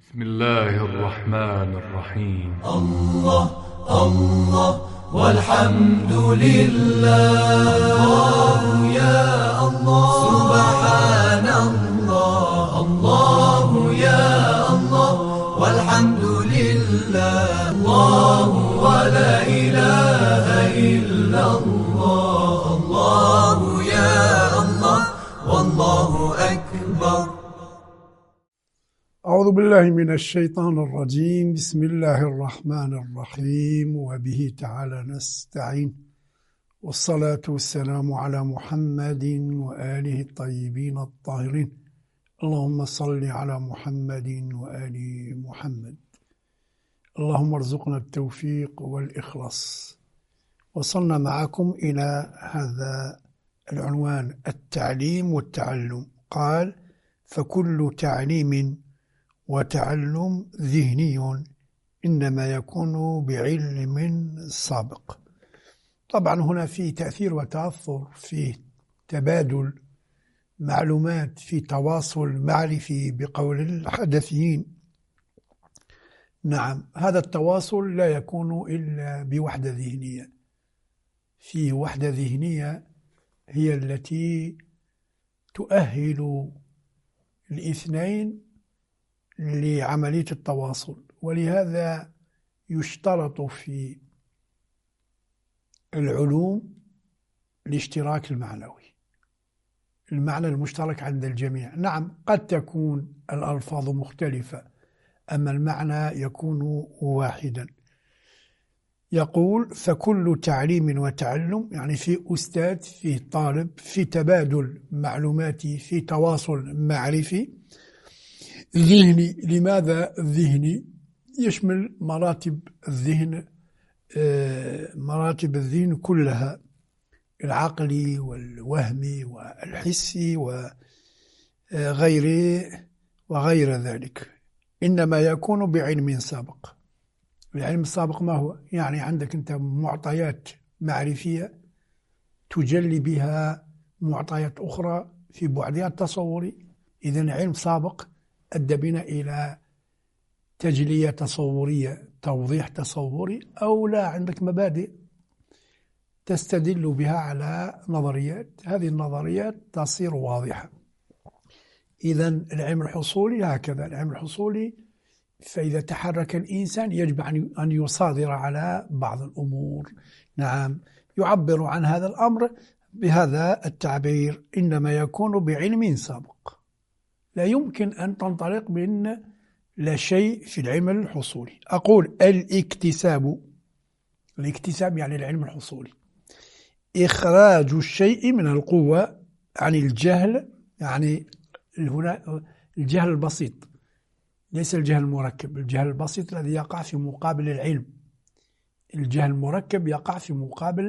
بسم الله الرحمن الرحيم. الله الله والحمد لله. الله يا الله سبحان الله. الله يا الله والحمد لله. الله ولا إله إلا الله. الله يا الله والله أكبر. أعوذ بالله من الشيطان الرجيم. بسم الله الرحمن الرحيم، وبه تعالى نستعين، والصلاة والسلام على محمد وآله الطيبين الطاهرين. اللهم صل على محمد وآل محمد. اللهم ارزقنا التوفيق والإخلاص. وصلنا معكم إلى هذا العنوان: التعليم والتعلم. قال: فكل تعليم وتعلم ذهني إنما يكون بعلم سابق. طبعا هنا في تأثير وتأثر، في تبادل معلومات، في تواصل معرفي بقول الحدثيين. نعم، هذا التواصل لا يكون إلا بوحدة ذهنية. في وحدة ذهنية هي التي تؤهل الاثنين لعملية التواصل، ولهذا يشترط في العلوم الاشتراك المعنوي، المعنى المشترك عند الجميع. نعم، قد تكون الألفاظ مختلفة، أما المعنى يكون واحدا. يقول: فكل تعليم وتعلم، يعني في أستاذ، في طالب، في تبادل معلوماتي، في تواصل معرفي ذهني. لماذا ذهني؟ يشمل مراتب الذهن، مراتب الذهن كلها: العقلي والوهمي والحسي وغير ذلك. إنما يكون بعلم سابق. العلم السابق ما هو؟ يعني عندك أنت معطيات معرفية تجلي بها معطيات أخرى في بعدها التصوري. إذن علم سابق أدى بنا إلى تجلية تصورية، توضيح تصوري، أو لا عندك مبادئ تستدل بها على نظريات، هذه النظريات تصير واضحة. إذن العلم الحصولي هكذا. العلم الحصولي فإذا تحرك الإنسان يجب أن يصادر على بعض الأمور. نعم، يعبر عن هذا الأمر بهذا التعبير: إنما يكون بعلم سابق. لا يمكن أن تنطلق من لا شيء في العلم الحصولي. أقول: الاكتساب يعني العلم الحصولي إخراج الشيء من القوة عن الجهل، يعني هنا الجهل البسيط، ليس الجهل المركب. الجهل البسيط الذي يقع في مقابل العلم. الجهل المركب يقع في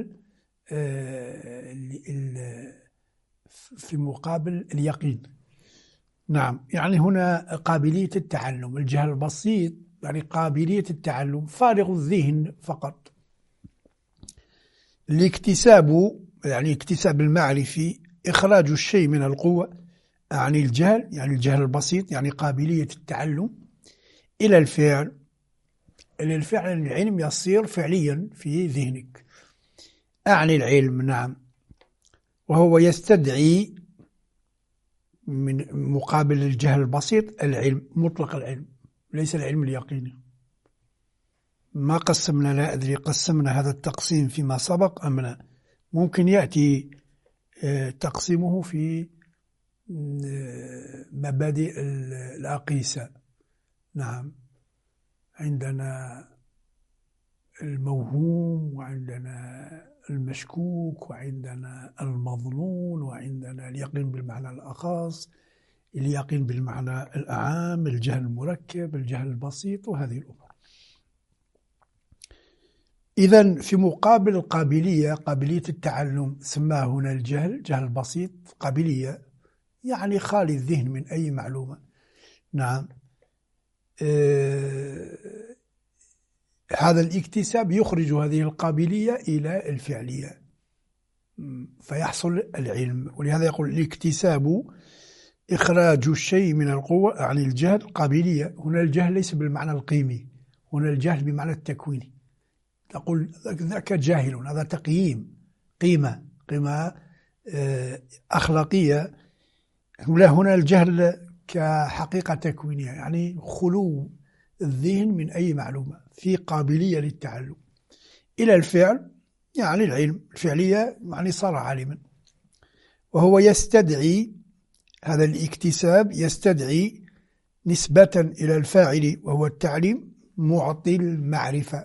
مقابل اليقين. نعم، يعني هنا قابلية التعلم. الجهل البسيط يعني قابلية التعلم، فارغ الذهن فقط. الاكتساب يعني اكتساب المعرفي، إخراج الشيء من القوة عن الجهل، يعني الجهل البسيط، يعني قابلية التعلم، إلى الفعل. العلم يصير فعليا في ذهنك. أعني العلم، نعم، وهو يستدعي من مقابل الجهل البسيط العلم، مطلق العلم، ليس العلم اليقيني. ما قسمنا، لا أدري قسمنا هذا التقسيم فيما سبق أم لا. ممكن يأتي تقسيمه في مبادئ الأقيسة. نعم، عندنا الموهوم، وعندنا المشكوك، وعندنا المظنون، وعندنا اليقين بالمعنى الأخص، اليقين بالمعنى الأعام، الجهل المركب، الجهل البسيط، وهذه الأمور. إذن في مقابل القابلية، قابلية التعلم، سماه هنا الجهل البسيط، قابلية يعني خالي الذهن من أي معلومة. نعم، هذا الاكتساب يخرج هذه القابلية إلى الفعلية، فيحصل العلم. ولهذا يقول: الاكتساب إخراج الشيء من القوة، يعني الجهل قابلية. هنا الجهل ليس بالمعنى القيمي، هنا الجهل بمعنى التكويني. تقول ذاك جاهل، هذا تقييم، قيمة أخلاقية. لا، هنا الجهل كحقيقة تكوينية، يعني خلو الذهن من أي معلومة، في قابلية للتعلم. إلى الفعل يعني العلم، الفعلية يعني صار عالما. وهو يستدعي، هذا الاكتساب يستدعي نسبة إلى الفاعل وهو التعليم معطي المعرفة،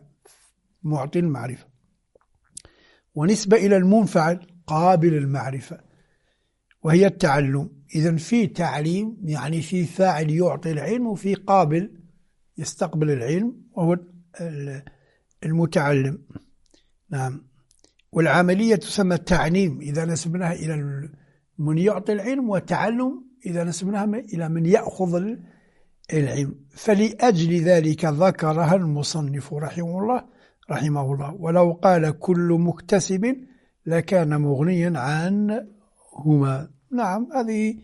ونسبة إلى المنفعل قابل المعرفة وهي التعلم. إذن في تعليم يعني في فاعل يعطي العلم، وفي قابل يستقبل العلم وهو المتعلم. نعم. والعملية تسمى تعليم إذا نسبناها إلى من يعطي العلم، وتعلم إذا نسبناها إلى من يأخذ العلم. فلأجل ذلك ذكرها المصنف رحمه الله. ولو قال كل مكتسب لكان مغنيا عنهما. نعم، هذه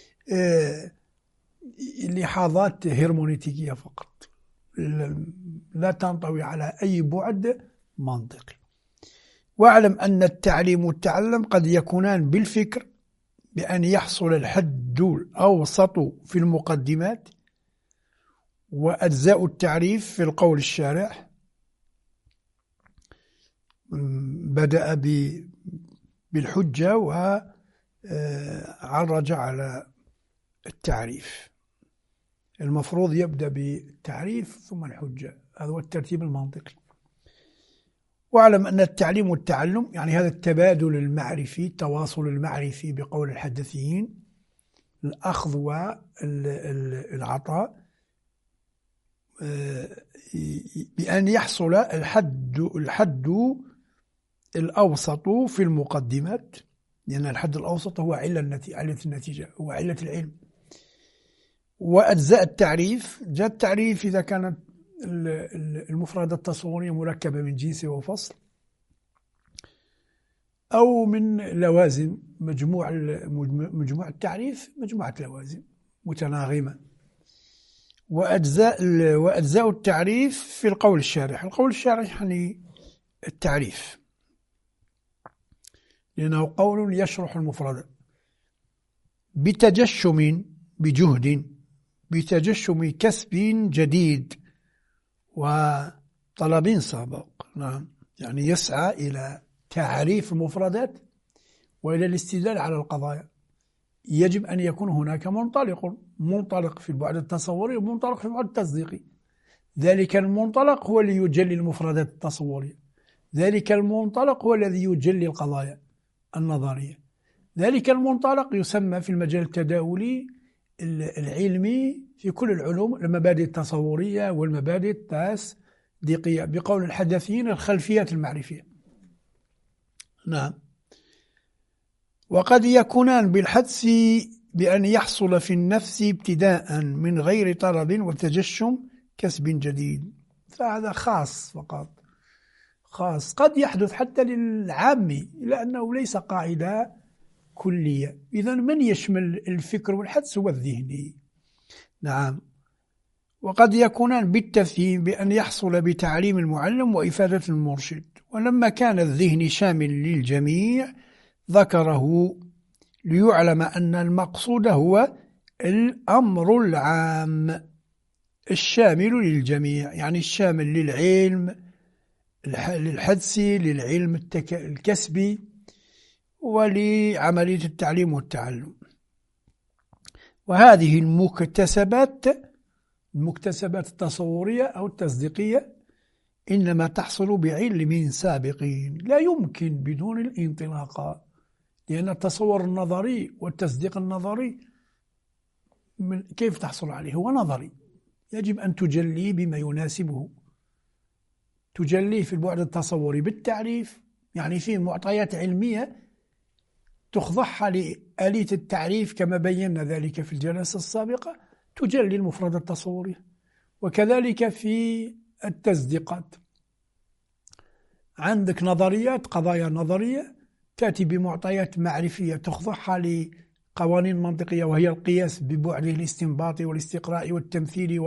لحظات هرمونيتيكية فقط، لا تنطوي على أي بعد منطقي. واعلم أن التعليم والتعلم قد يكونان بالفكر، بأن يحصل الحد الأوسط في المقدمات، وأجزاء التعريف في القول الشارح. بدأ بالحجة وعرج على التعريف. المفروض يبدأ بالتعريف ثم الحجة، هذا هو الترتيب المنطقي. واعلم أن التعليم والتعلم يعني هذا التبادل المعرفي، التواصل المعرفي بقول الحدثيين، الأخذ والعطاء، بأن يحصل الحد الأوسط في المقدمات، لأن الحد الأوسط هو علة النتيجة، هو علة العلم. وأجزاء التعريف، جاء التعريف إذا كانت المفردة التصورية مركبة من جنس وفصل، أو من لوازم، مجموع التعريف مجموعة لوازم متناغمة. وأجزاء التعريف في القول الشارح. القول الشارح يعني التعريف، لأنه قول يشرح المفردة بجهد، بتجشم كسب جديد وطلب سابق. نعم، يعني يسعى إلى تعريف المفردات وإلى الاستدلال على القضايا. يجب أن يكون هناك منطلق في البعد التصوري ومنطلق في البعد التصديقي. ذلك المنطلق هو الذي يجلي المفردات التصورية، ذلك المنطلق هو الذي يجلي القضايا النظرية، ذلك المنطلق يسمى في المجال التداولي العلمي في كل العلوم المبادئ التصورية والمبادئ التصديقية، بقول الحدثيين الخلفيات المعرفية. نعم. وقد يكونان بالحدس بأن يحصل في النفس ابتداء من غير طلب وتجشم كسب جديد، فهذا خاص فقط، خاص. قد يحدث حتى للعامي، لأنه ليس قاعدة كلية. إذن من يشمل الفكر والحدس هو الذهني. نعم. وقد يكونان بالتفهيم بأن يحصل بتعليم المعلم وإفادة المرشد. ولما كان الذهن شامل للجميع ذكره ليعلم أن المقصود هو الأمر العام الشامل للجميع، يعني الشامل للعلم للحدسي، للعلم الكسبي، ولعملية التعليم والتعلم. وهذه المكتسبات التصورية أو التصديقية إنما تحصل بعلم سابق، لا يمكن بدون الانطلاق، لأن التصور النظري والتصديق النظري كيف تحصل عليه؟ هو نظري، يجب أن تجليه بما يناسبه. تجليه في البعد التصوري بالتعريف، يعني فيه معطيات علمية تخضعها لآلية التعريف كما بينا ذلك في الجلسة السابقة، تجلي المفردة التصورية. وكذلك في التصديقات، عندك نظريات، قضايا نظرية تأتي بمعطيات معرفية تخضعها قوانين منطقية وهي القياس ببعده الاستنباطي والاستقراء والتمثيل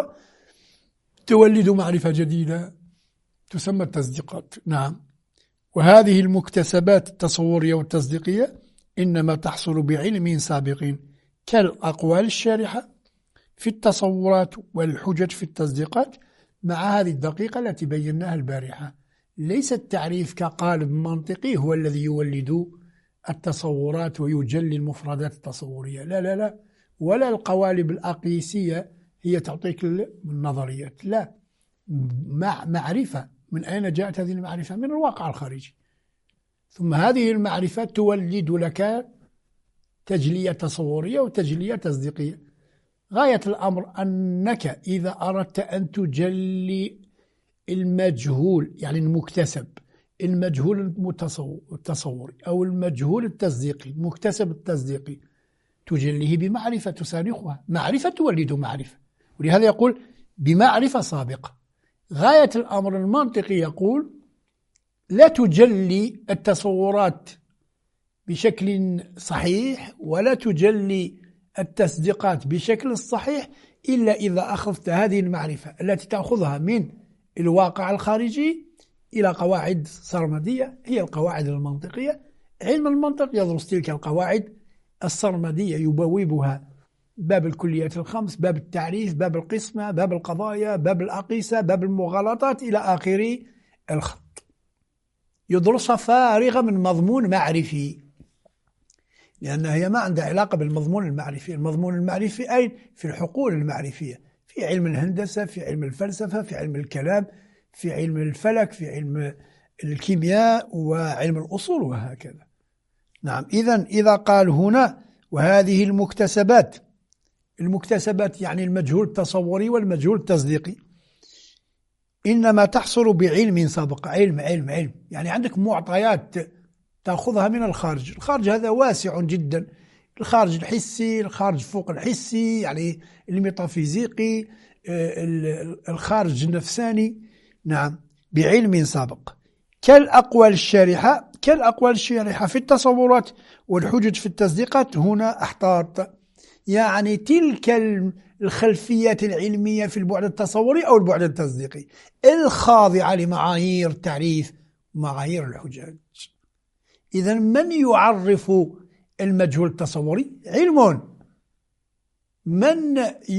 تولد معرفة جديدة تسمى التصديقات. نعم. وهذه المكتسبات التصورية والتصديقية إنما تحصل بعلم سابق كالأقوال الشارحة في التصورات والحجج في التصديقات، مع هذه الدقيقة التي بيناها البارحة. ليس التعريف كقالب منطقي هو الذي يولد التصورات ويجلي المفردات التصورية، لا لا لا، ولا القوالب الأقيسية هي تعطيك النظريات، لا، معرفة. من أين جاءت هذه المعرفة؟ من الواقع الخارجي، ثم هذه المعرفة تولد لك تجلية تصورية وتجلية تصديقية. غاية الأمر أنك إذا أردت أن تجلي المجهول، يعني المكتسب، المجهول التصوري أو المجهول التصديقي، المكتسب التصديقي، تجليه بمعرفة تسانخها. معرفة تولد معرفة، ولهذا يقول بمعرفة سابقة. غاية الأمر المنطقي يقول لا تجلي التصورات بشكل صحيح ولا تجلي التصديقات بشكل صحيح إلا إذا أخذت هذه المعرفة التي تأخذها من الواقع الخارجي إلى قواعد سرمدية، هي القواعد المنطقية. علم المنطق يدرس تلك القواعد السرمدية، يبوبها باب الكليات الخمس، باب التعريف، باب القسمة، باب القضايا، باب الأقيسة، باب المغالطات إلى آخر الخط. يدرسها فارغة من مضمون معرفي، لأنها هي ما عندها علاقة بالمضمون المعرفي. المضمون المعرفي أين؟ في الحقول المعرفية، في علم الهندسة، في علم الفلسفة، في علم الكلام، في علم الفلك، في علم الكيمياء وعلم الأصول وهكذا. نعم. إذا قال هنا وهذه المكتسبات، المكتسبات يعني المجهول التصوري والمجهول التصديقي، إنما تحصل بعلم سابق. علم يعني عندك معطيات تأخذها من الخارج. الخارج هذا واسع جدا، الخارج الحسي، الخارج فوق الحسي يعني الميتافيزيقي، الخارج النفساني. نعم، بعلم سابق كالأقوال الشارحة في التصورات والحجج في التصديقات. هنا احتاط، يعني تلك الخلفيات العلمية في البعد التصوري أو البعد التصديقي الخاضعة لمعايير التعريف، معايير الحجج. إذن من يعرف المجهول التصوري؟ علم. من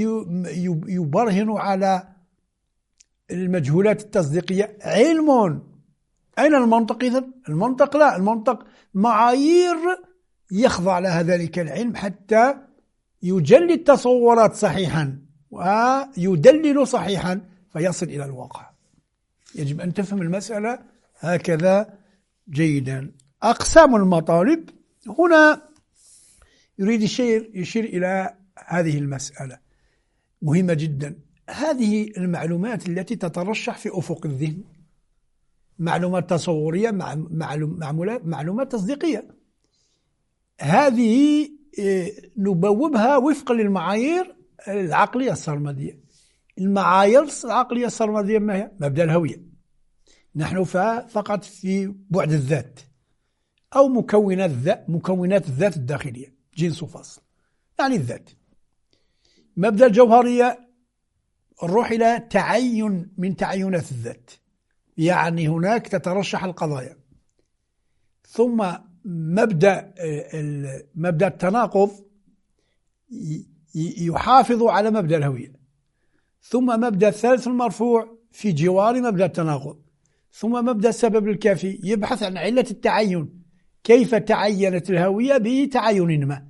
يبرهن على المجهولات التصديقية؟ علم. أين المنطق إذن؟ المنطق لا، المنطق معايير يخضع لها ذلك العلم حتى يجلي التصورات صحيحا ويدلل صحيحا فيصل إلى الواقع. يجب أن تفهم المسألة هكذا جيدا. أقسام المطالب، هنا يريد يشير إلى هذه المسألة مهمة جدا. هذه المعلومات التي تترشح في أفق الذهن، معلومات تصورية، معلومات تصديقية، هذه نبوبها وفقا للمعايير العقلية السرمدية. المعايير العقلية السرمدية ما هي؟ مبدأ الهوية. نحن فقط في بعد الذات أو مكونات الذات الداخلية، جنس وفصل، يعني الذات. مبدأ الجوهرية نروح إلى تعين من تعينات الذات، يعني هناك تترشح القضايا. ثم مبدأ التناقض يحافظ على مبدأ الهوية. ثم مبدأ الثالث المرفوع في جوار مبدأ التناقض. ثم مبدأ السبب الكافي يبحث عن علة التعين، كيف تعينت الهوية بتعين ما،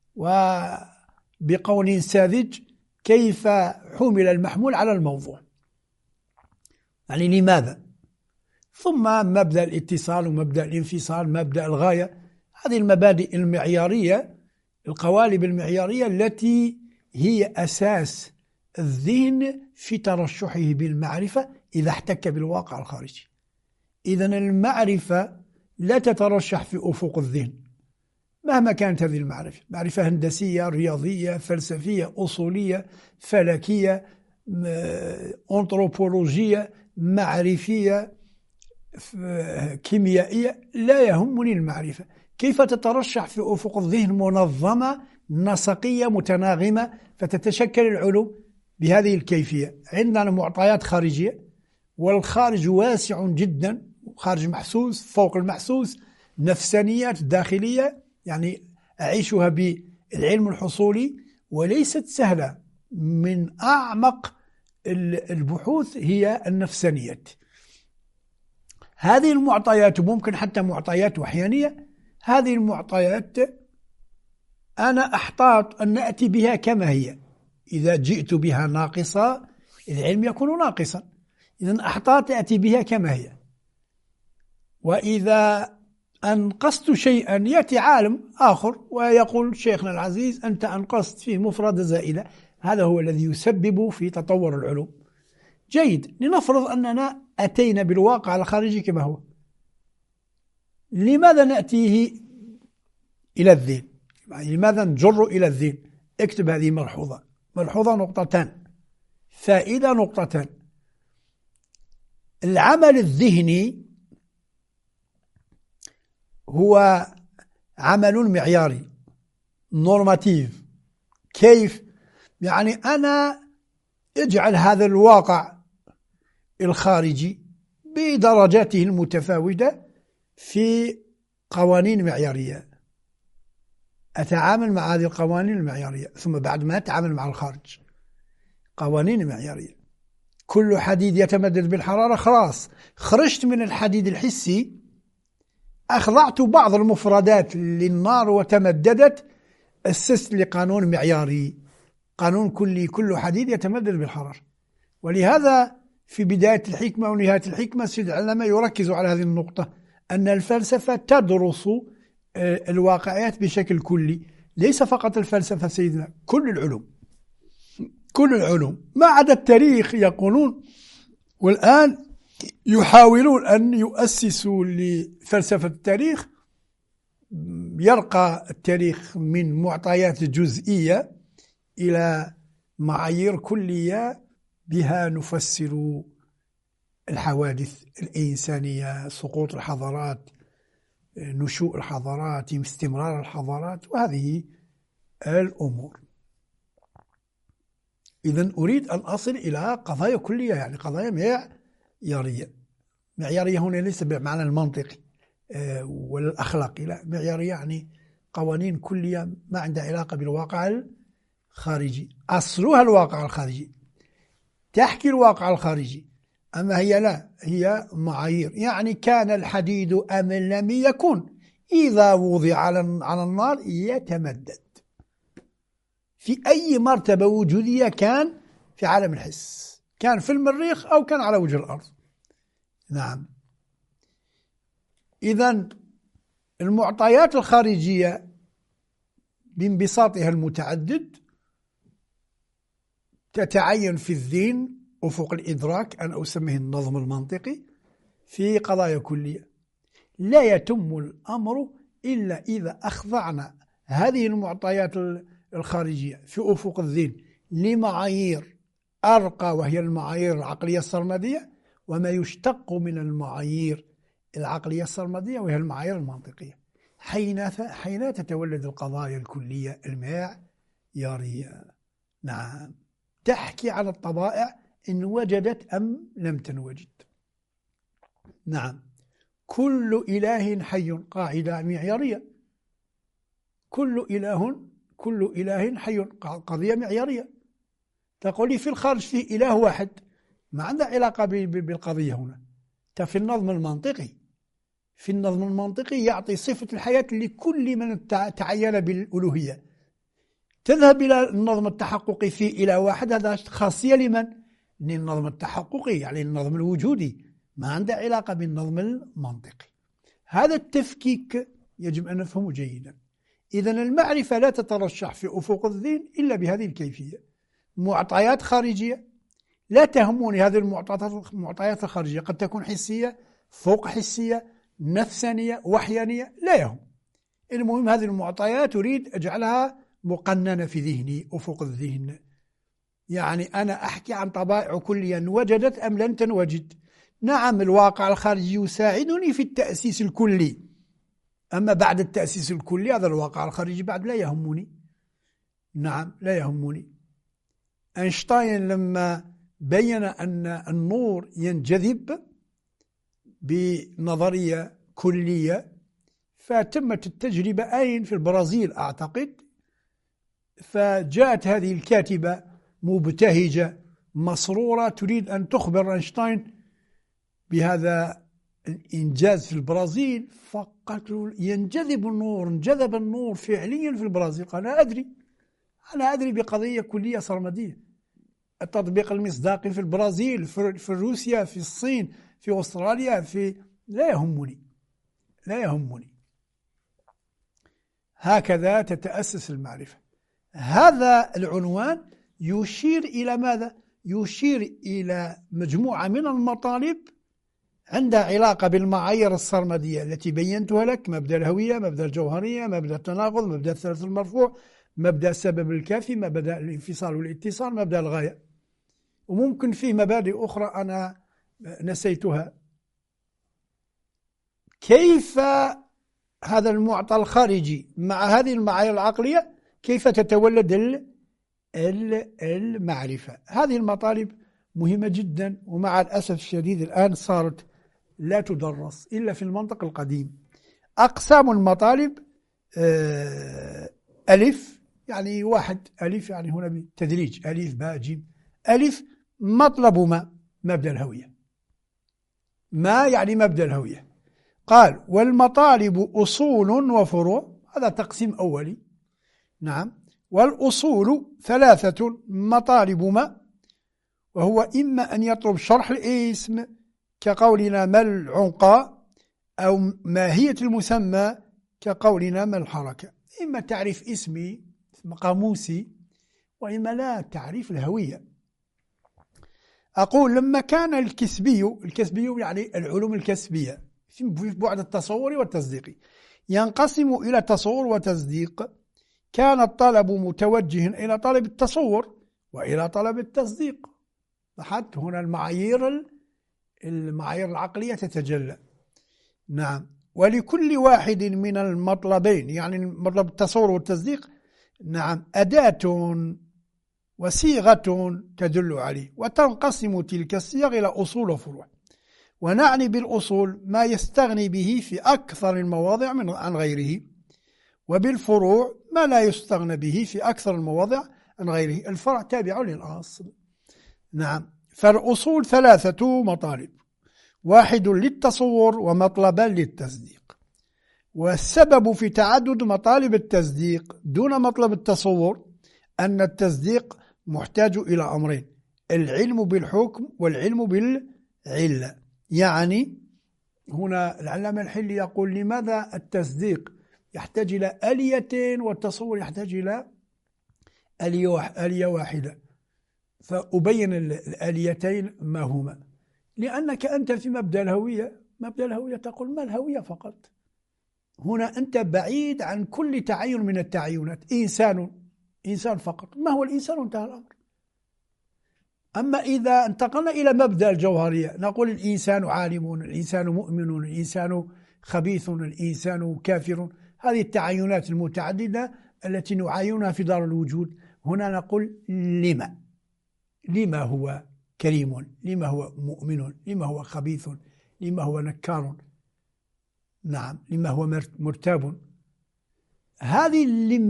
وبقول ساذج كيف حمل المحمول على الموضوع، يعني لماذا. ثم مبدأ الاتصال ومبدأ الانفصال، مبدأ الغاية. هذه المبادئ المعيارية، القوالب المعيارية التي هي أساس الذهن في ترشحه بالمعرفة إذا احتك بالواقع الخارجي. إذن المعرفة لا تترشح في أفق الذهن مهما كانت هذه المعرفة، معرفة هندسية، رياضية، فلسفية، أصولية، فلكية، أنثروبولوجية، معرفية، كيميائية، لا يهمني المعرفة. كيف تترشح في أفق الذهن منظمة نسقية متناغمة فتتشكل العلوم بهذه الكيفية. عندنا معطيات خارجية، والخارج واسع جدا، خارج محسوس فوق المحسوس، نفسانيات داخلية يعني أعيشها بالعلم الحصولي، وليست سهلة. من أعمق البحوث هي النفسانيات. هذه المعطيات ممكن حتى معطيات وحيانية. هذه المعطيات أنا أحتاط أن نأتي بها كما هي. إذا جئت بها ناقصة العلم يكون ناقصا، إذن أحتاط أتي بها كما هي. وإذا أنقصت شيئا يأتي عالم آخر ويقول شيخنا العزيز أنت أنقصت فيه مفردة زائدة، هذا هو الذي يسبب في تطور العلوم. جيد، لنفرض أننا أتينا بالواقع الخارجي كما هو، لماذا نأتيه إلى الذهن؟ لماذا نجر إلى الذهن؟ اكتب هذه ملحوظة. ملحوظة نقطتان، فائدة نقطتان. العمل الذهني هو عمل معياري نورماتيف. كيف؟ يعني أنا اجعل هذا الواقع الخارجي بدرجاته المتفاوتة في قوانين معيارية، أتعامل مع هذه القوانين المعيارية، ثم بعد ما أتعامل مع الخارج قوانين معيارية. كل حديد يتمدد بالحرارة، خلاص خرجت من الحديد الحسي، أخضعت بعض المفردات للنار وتمددت، أسست لقانون معياري، قانون كلي، كل حديد يتمدد بالحرارة. ولهذا في بداية الحكمة ونهاية الحكمة سيد العلماء يركز على هذه النقطة، أن الفلسفة تدرس الواقعيات بشكل كلي، ليس فقط الفلسفة سيدنا، كل العلوم، كل العلوم ما عدا التاريخ يقولون، والآن يحاولون أن يؤسسوا لفلسفة التاريخ. يرقى التاريخ من معطيات جزئية إلى معايير كلية بها نفسر الحوادث الإنسانية، سقوط الحضارات، نشوء الحضارات، استمرار الحضارات، وهذه الأمور. إذن أريد أن أصل إلى قضايا كلية، يعني قضايا معيارية. معيارية هنا ليس بمعنى المنطقي والأخلاقي، لا، معيارية يعني قوانين كلية ما عندها علاقة بالواقع الخارجي. أصلها الواقع الخارجي، تحكي الواقع الخارجي، أما هي لا، هي معايير. يعني كان الحديد أم لم يكن، إذا وضع على النار يتمدد في أي مرتبة وجودية، كان في عالم الحس، كان في المريخ أو كان على وجه الأرض. نعم. إذن المعطيات الخارجية بانبساطها المتعدد تتعين في الذهن أفق الإدراك، أنا أسميه النظم المنطقي، في قضايا كلية. لا يتم الأمر إلا إذا أخضعنا هذه المعطيات الخارجية في أفق الذهن لمعايير أرقى، وهي المعايير العقلية السرمدية، وما يشتق من المعايير العقلية السرمدية وهي المعايير المنطقية. حين تتولد القضايا الكلية المعيارية. نعم، تحكي على الطبائع إن وجدت أم لم تنوجد. نعم. كل إله حي، قاعدة معيارية. كل إله حي، قضية معيارية. تقول لي في الخارج فيه إله واحد، ما عندها علاقة بالقضية هنا. في النظم المنطقي، في النظم المنطقي يعطي صفة الحياة لكل من تعين بالألوهية. تذهب إلى النظم التحققي في إله واحد، هذا خاصية لمن؟ للنظم التحققي، يعني النظم الوجودي، ما عنده علاقة بالنظم المنطقي. هذا التفكيك يجب أن نفهمه جيدا. إذن المعرفة لا تترشح في أفق الذهن إلا بهذه الكيفية. معطيات خارجية لا تهمني، هذه المعطيات الخارجية قد تكون حسية، فوق حسية، نفسانية، وحيانية، لا يهم. المهم هذه المعطيات أريد أجعلها مقننة في ذهني، أفق الذهن. يعني أنا أحكي عن طبائع كلية وجدت أم لن تنوجد. نعم، الواقع الخارجي يساعدني في التأسيس الكلي، أما بعد التأسيس الكلي هذا الواقع الخارجي بعد لا يهمني. نعم لا يهمني. أينشتاين لما بين أن النور ينجذب بنظرية كلية، فتمت التجربة أين؟ في البرازيل أعتقد. فجاءت هذه الكاتبة مبتهجة مسرورة تريد أن تخبر أينشتاين بهذا الإنجاز في البرازيل، فقالت له ينجذب النور، انجذب النور فعليا في البرازيل. قال أنا أدري بقضية كلية سرمدية، التطبيق المصداقي في البرازيل، في روسيا، في الصين، في أستراليا، لا يهمني. هكذا تتأسس المعرفة. هذا العنوان يشير إلى ماذا؟ يشير إلى مجموعة من المطالب عندها علاقة بالمعايير السرمدية التي بينتها لك: مبدأ الهوية، مبدأ الجوهرية، مبدأ التناقض، مبدأ الثالث المرفوع، مبدأ السبب الكافي، مبدأ الانفصال والاتصال، مبدأ الغاية. وممكن فيه مبادئ أخرى أنا نسيتها. كيف هذا المعطى الخارجي مع هذه المعايير العقلية كيف تتولد المعرفة؟ هذه المطالب مهمة جدا، ومع الأسف الشديد الآن صارت لا تدرس إلا في المنطق القديم. أقسام المطالب: ألف يعني واحد، ألف يعني هنا بالتدريج، ألف باء جيم. ألف مطلب ما، مبدأ الهوية. ما يعني مبدأ الهوية. قال: والمطالب أصول وفروع، هذا تقسيم أولي. نعم. والأصول ثلاثة: مطالب ما، وهو إما أن يطلب شرح الاسم كقولنا ما العنقى، أو ماهية المسمى كقولنا ما الحركة. إما تعريف اسمي قاموسي، وإما لا تعريف الهوية. أقول لما كان الكسبي يعني العلوم الكسبية في بعد التصور والتصديق ينقسم إلى تصور وتصديق، كان الطلب متوجها إلى طلب التصور وإلى طلب التصديق. حتى هنا المعايير العقلية تتجلى. نعم. ولكل واحد من المطلبين، يعني مطلب التصور والتصديق، نعم، أداة وصيغة تدل عليه، وتنقسم تلك الصيغ إلى أصول وفروع. ونعني بالأصول ما يستغني به في أكثر المواضع عن غيره، وبالفروع ما لا يستغنى به في أكثر المواضع عن غيره. الفرع تابع للأصل. نعم. فالأصول ثلاثة مطالب: واحد للتصور ومطلبا للتصديق. والسبب في تعدد مطالب التصديق دون مطلب التصور أن التصديق محتاج إلى أمرين: العلم بالحكم والعلم بالعلة. يعني هنا العلامة الحلي يقول: لماذا التصديق يحتاج إلى آليتين والتصور يحتاج إلى آلية واحدة؟ فأبين الآليتين ما هما. لأنك أنت في مبدأ الهوية تقول ما الهوية فقط. هنا أنت بعيد عن كل تعين من التعينات. إنسان فقط. ما هو الإنسان؟ انتهى الأمر. أما إذا انتقلنا إلى مبدأ الجوهرية نقول الإنسان عالم، الإنسان مؤمن، الإنسان خبيث، الإنسان كافر. هذه التعينات المتعددة التي نعاينها في دار الوجود. هنا نقول لما هو كريم، لما هو مؤمن، لما هو خبيث، لما هو نكار، نعم، لما هو مرتاب. هذه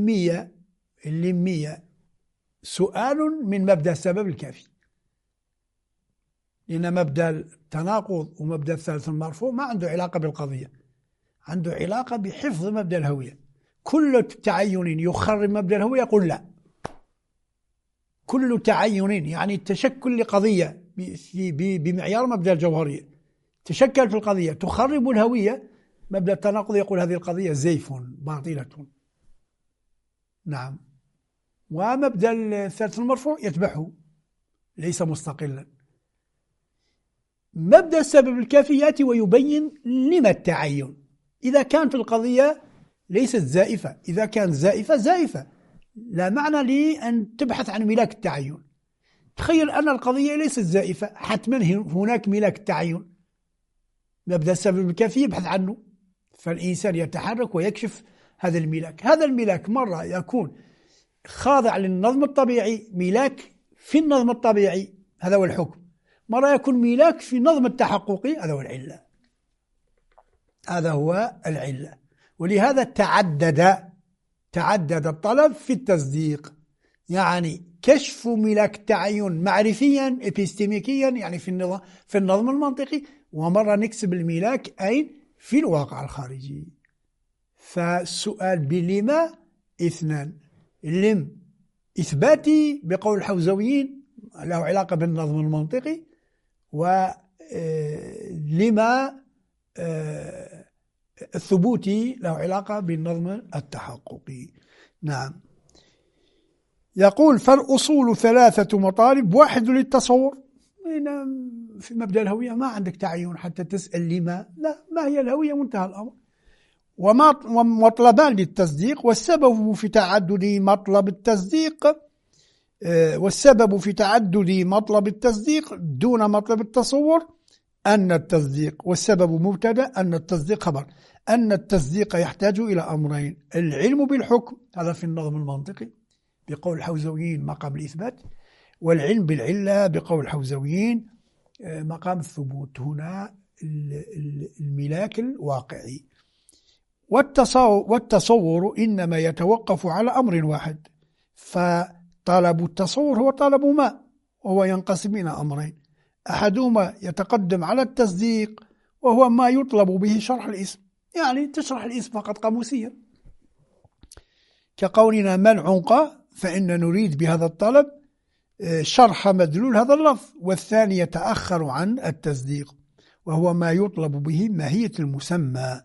اللمية سؤال من مبدأ السبب الكافي، لأن مبدأ التناقض ومبدأ الثالث المرفوع ما عنده علاقة بالقضية، عنده علاقة بحفظ مبدأ الهوية. كل تعين يخرب مبدأ الهوية يقول لا. كل تعين يعني التشكل لقضية بمعيار مبدأ الجوهرية، تشكل في القضية تخرب الهوية، مبدأ التناقض يقول هذه القضية زيف باطلة. نعم. ومبدأ الثالث المرفوع يتبعه، ليس مستقلا. مبدأ السبب الكافي يأتي ويبين لما التعين. إذا كانت القضية ليست زائفة، إذا كانت زائفة لا معنى لي أن تبحث عن ملاك التعين. تخيل أن القضية ليست زائفة، حتما هناك ملاك التعين. مبدأ السبب الكافي يبحث عنه. فالإنسان يتحرك ويكشف هذا الملاك. هذا الملاك مرة يكون خاضع للنظم الطبيعي، ملاك في النظم الطبيعي، هذا هو الحكم. مرة يكون ملاك في النظم التحققي، هذا هو العلة. هذا هو العلة. ولهذا تعدد الطلب في التصديق، يعني كشف ملاك تعين معرفيا إبستيميكيا، يعني في النظم المنطقي، ومرة نكسب الملاك أين؟ في الواقع الخارجي. فالسؤال بلما اثنان: لم إثباتي بقول الحوزويين له علاقة بالنظم المنطقي، ولما الثبوتي له علاقة بالنظم التحققي. نعم. يقول: فالأصول 3 مطالب، 1 للتصور. في مبدأ الهوية ما عندك تعين حتى تسأل لما، لا، ما هي الهوية، منتهى الأمر. ومطلبان للتصديق، والسبب في تعدد مطلب التصديق دون مطلب التصور أن التصديق، والسبب مبتدأ، أن التصديق خبر، أن التصديق يحتاج إلى أمرين: العلم بالحكم، هذا في النظم المنطقي بقول الحوزويين مقام الإثبات، والعلم بالعلة بقول الحوزويين مقام الثبوت، هنا الملاك الواقعي. والتصور إنما يتوقف على أمر واحد، فطلب التصور هو طلب ما، وهو ينقسم إلى أمرين: أحدهما يتقدم على التصديق، وهو ما يطلب به شرح الاسم، يعني تشرح الاسم فقط قاموسيا، كقولنا من عنق، فإن نريد بهذا الطلب شرح مدلول هذا اللفظ. والثاني يتأخر عن التصديق، وهو ما يطلب به ماهية المسمى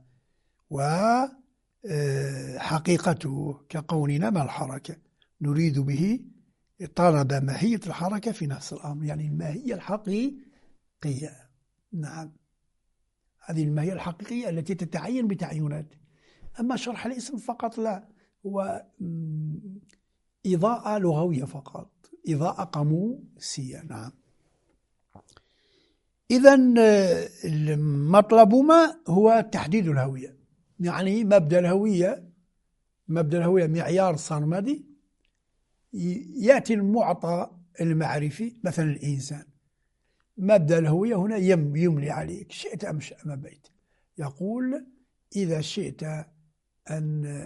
وحقيقته، كقولنا ما الحركة، نريد به طلب ماهية الحركة في نفس الأمر، يعني الماهية الحقيقية. نعم، هذه الماهية الحقيقية التي تتعين بتعينات. أما شرح الاسم فقط لا، هو إضاءة لغوية فقط، إضاءة قاموسية. نعم. إذن المطلب ما هو تحديد الهوية، يعني مبدأ الهوية معيار صرمدي، يأتي المعطى المعرفي مثلا الإنسان. مبدأ الهوية هنا يملي عليك شئت أم أبيت، يقول إذا شئت أن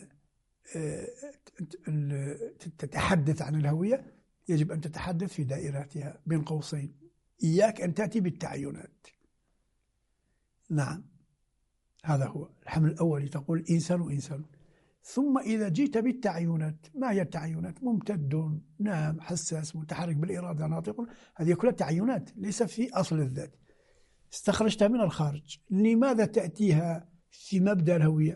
تتحدث عن الهوية يجب أن تتحدث في دائرتها، بين قوسين إياك أن تأتي بالتعينات. نعم، هذا هو الحمل الأول، تقول إنسان. ثم إذا جئت بالتعينات، ما هي التعينات؟ ممتد، نام، حساس، متحرك بالإرادة، ناطق، هذه كلها تعينات ليس في أصل الذات، استخرجتها من الخارج. لماذا تأتيها في مبدأ الهوية؟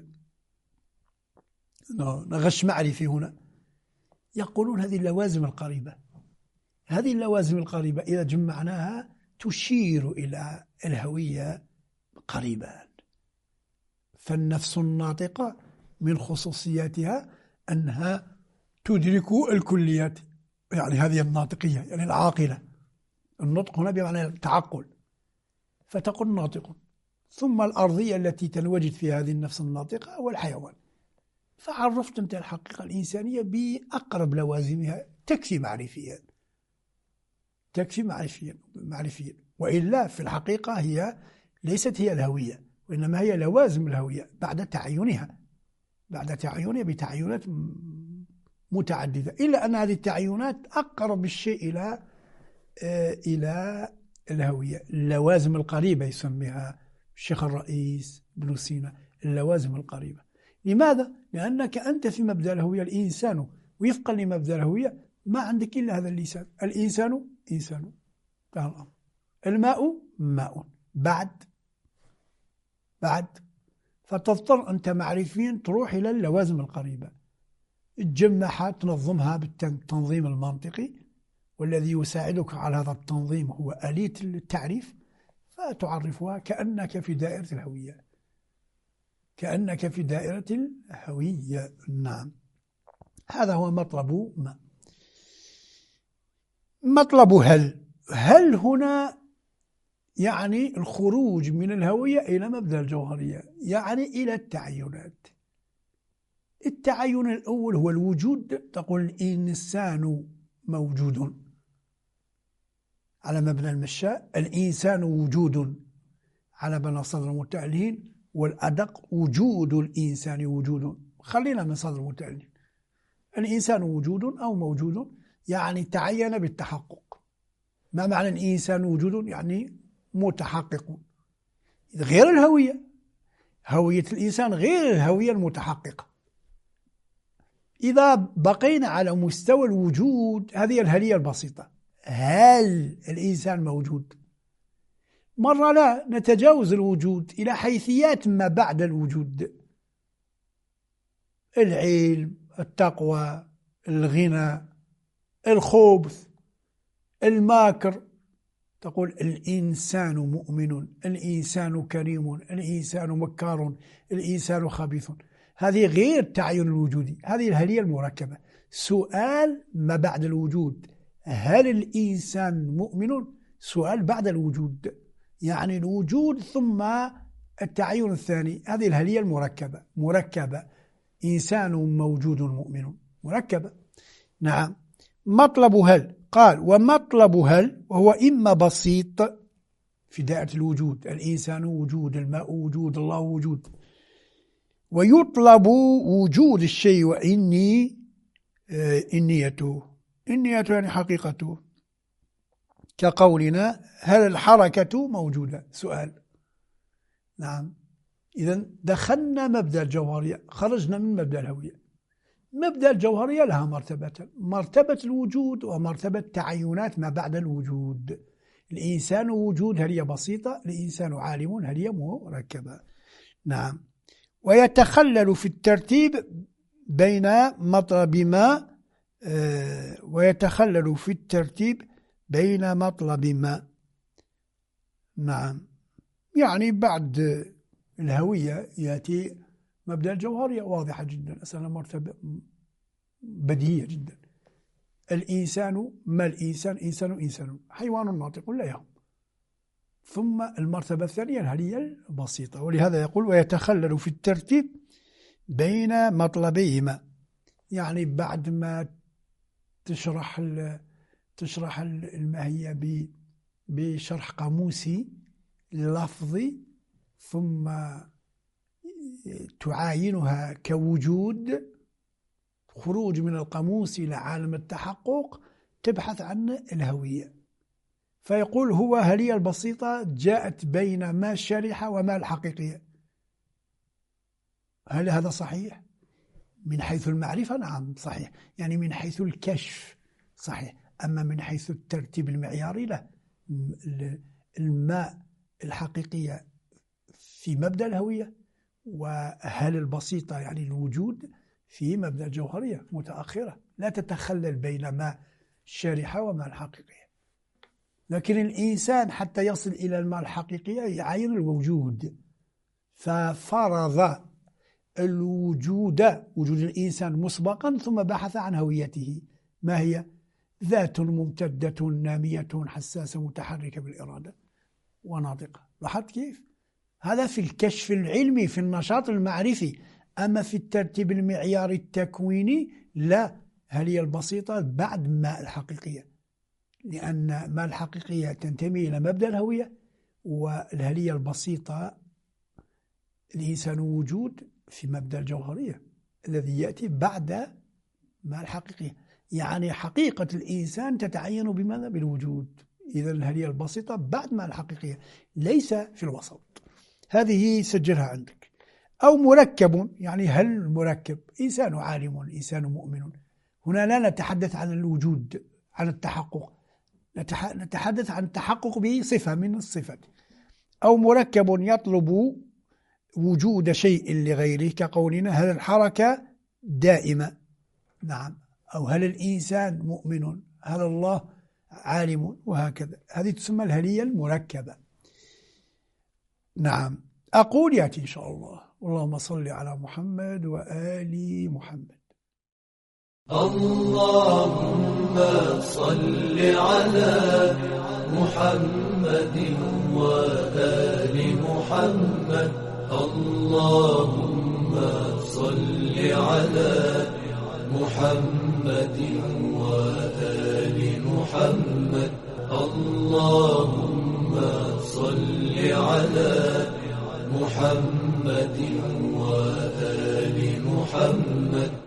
غش معرفي هنا. يقولون هذه اللوازم القريبة إذا جمعناها تشير إلى الهوية قريبا. فالنفس الناطقة من خصوصياتها أنها تدرك الكليات، يعني هذه الناطقية، يعني العاقلة. النطق هنا بمعنى التعقل، فتقول ناطق. ثم الأرضية التي تنوجد في هذه النفس الناطقة والحيوان. فعرفت أنت الحقيقة الإنسانية بأقرب لوازمها، تكفي معرفيا. وإلا في الحقيقة هي ليست هي الهوية، وإنما هي لوازم الهوية بعد تعينها بتعينات متعددة، إلا أن هذه التعينات أقرب الشيء إلى الهوية. اللوازم القريبة يسميها الشيخ الرئيس ابن سينا اللوازم القريبة. لماذا؟ لأنك أنت في مبدأ الهوية الإنسان، وفقا لمبدأ الهوية ما عندك إلا هذا اللسان، الإنسان إنسان، الماء ماء، بعد فتضطر أنت معرفيا تروح إلى اللوازم القريبة، تجمعها، تنظمها بالتنظيم المنطقي، والذي يساعدك على هذا التنظيم هو آلية التعريف، فتعرفها كأنك في دائرة الهوية. نعم، هذا هو مطلب ما. مطلب هل هنا يعني الخروج من الهوية إلى مبدأ الجوهرية، يعني إلى التعينات. التعين الأول هو الوجود، تقول الإنسان موجود على مبنى المشاء، الإنسان وجود على مبنى صدر المتألهين، والأدق وجود الإنسان وجود. خلينا من صدر المتألهين. الإنسان وجود أو موجود يعني تعين بالتحقق. ما معنى الإنسان وجود؟ يعني متحقق، غير الهوية. هوية الإنسان غير الهوية المتحققة. إذا بقينا على مستوى الوجود، هذه الهلية البسيطة، هل الإنسان موجود؟ مرة لا، نتجاوز الوجود إلى حيثيات ما بعد الوجود، العلم، التقوى، الغنى، الخبث، الماكر. تقول الإنسان مؤمن، الإنسان كريم، الإنسان مكار، الإنسان خبيث. هذه غير التعين الوجودي، هذه الهلية المركبة. سؤال ما بعد الوجود، هل الإنسان مؤمن؟ سؤال بعد الوجود، يعني الوجود ثم التعين الثاني. هذه الهلية المركبة، مركبة، إنسان موجود مؤمن، مركبة. نعم. مطلب هل، قال ومطلب هل وهو إما بسيط في دائرة الوجود، الإنسان وجود، الماء وجود، الله وجود، ويطلب وجود الشيء وإني إنيته. إنيته يعني حقيقته، كقولنا هل الحركة موجودة؟ سؤال. نعم. إذن دخلنا مبدأ الجوهرية، خرجنا من مبدأ الهوية. مبدأ الجوهرية لها مرتبتان: مرتبة الوجود ومرتبة تعينات ما بعد الوجود. الإنسان وجود هل هي بسيطة، الإنسان عالم هل هي مركبة. نعم. ويتخلل في الترتيب بين مطلب ما ويتخلل في الترتيب بين مطلب ما. نعم. يعني بعد الهوية يأتي مبدأ الجوهرية، واضحة جدا، أسأل مرتبة بديهية جدا. الإنسان، ما الإنسان؟ إنسان حيوان ناطق لا يهم. ثم المرتبة الثانية هي البسيطة، ولهذا يقول ويتخلل في الترتيب بين مطلبيهما. يعني بعد ما تشرح الماهية بشرح قاموسي لفظي، ثم تعاينها كوجود، خروج من القاموس إلى عالم التحقق، تبحث عن الهوية. فيقول هو هلية البسيطة جاءت بين ما الشريحة وما الحقيقية. هل هذا صحيح؟ من حيث المعرفة نعم صحيح، يعني من حيث الكشف صحيح، أما من حيث الترتيب المعياري لا. الماء الحقيقية في مبدأ الهوية، وهل البسيطة يعني الوجود في مبدأ الجوهرية متأخرة، لا تتخلل بين ما الشارحة وما الحقيقية. لكن الإنسان حتى يصل إلى الماء الحقيقية يعين الوجود، ففرض الوجود، وجود الإنسان مسبقا، ثم بحث عن هويته. ما هي؟ ذات ممتدة نامية حساسة متحركة بالإرادة وناطقة. لاحظت كيف؟ هذا في الكشف العلمي، في النشاط المعرفي. أما في الترتيب المعياري التكويني لا، هل البسيطة بعد ما الحقيقية، لأن ما الحقيقية تنتمي إلى مبدأ الهوية، والهلية البسيطة الإنسان وجود في مبدأ الجوهرية الذي يأتي بعد ما الحقيقية. يعني حقيقة الإنسان تتعين بماذا؟ بالوجود. إذا الهلية البسيطة بعد ما الحقيقية، ليس في الوسط. هذه سجلها عندك. أو مركب، يعني هل المركب إنسان عالم، إنسان مؤمن. هنا لا نتحدث عن الوجود، عن التحقق، نتحدث عن التحقق بصفة من الصفات. أو مركب يطلب وجود شيء لغيره، كقولنا هل الحركة دائمة؟ نعم. أو هل الإنسان مؤمن؟ هل الله عالم؟ وهكذا. هذه تسمى الهلية المركبة. نعم. أقول يأتي إن شاء الله. اللهم صل على محمد وآل محمد. اللهم صل على محمد وآل محمد. اللهم صل على محمد وآل محمد. اللهم صل على محمد وآل محمد.